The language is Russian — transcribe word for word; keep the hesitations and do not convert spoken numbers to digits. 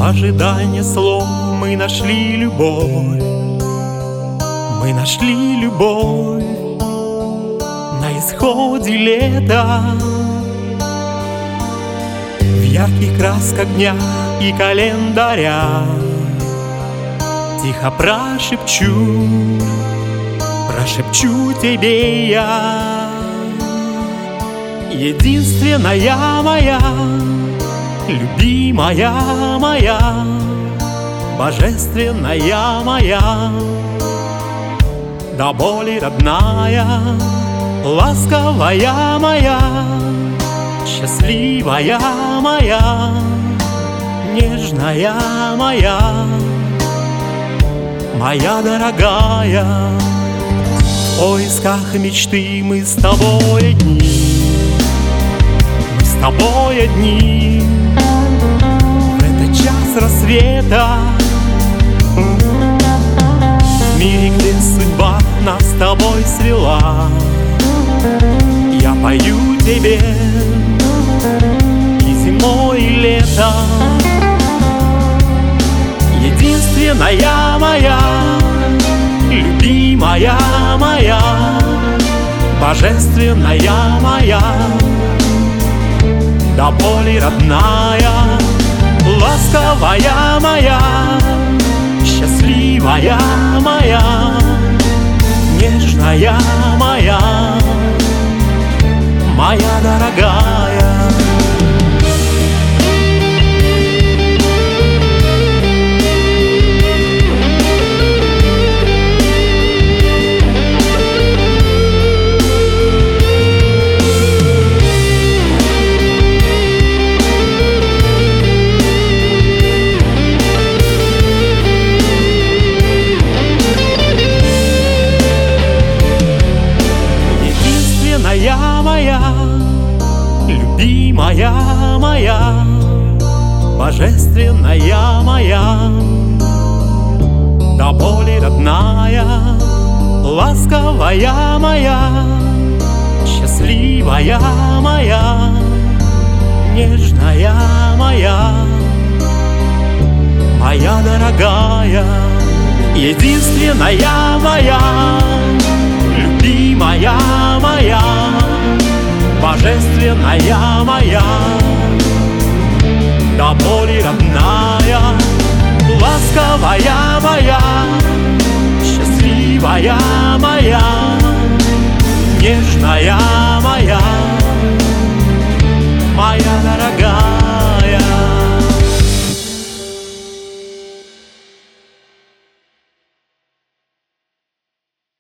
ожидании слов мы нашли любовь. Мы нашли любовь на исходе лета. В ярких красках дня и календаря тихо прошепчу, прошепчу тебе я. Единственная моя, любимая моя, божественная моя, до боли родная, ласковая моя, счастливая моя, нежная моя, моя дорогая. В поисках мечты мы с тобой одни, мы с тобой одни. В этот час рассвета, в мире, где судьба нас с тобой свела, я пою тебе и зимой, и летом. Единственная моя, любимая моя, божественная моя, до боли родная, ласковая моя, счастливая моя, нежная моя, моя дорогая. Моя, любимая моя, божественная моя, до боли родная, ласковая моя, счастливая моя, нежная моя, моя дорогая. Единственная моя, любимая моя, божественная моя, до боли родная, ласковая моя, счастливая моя, нежная моя.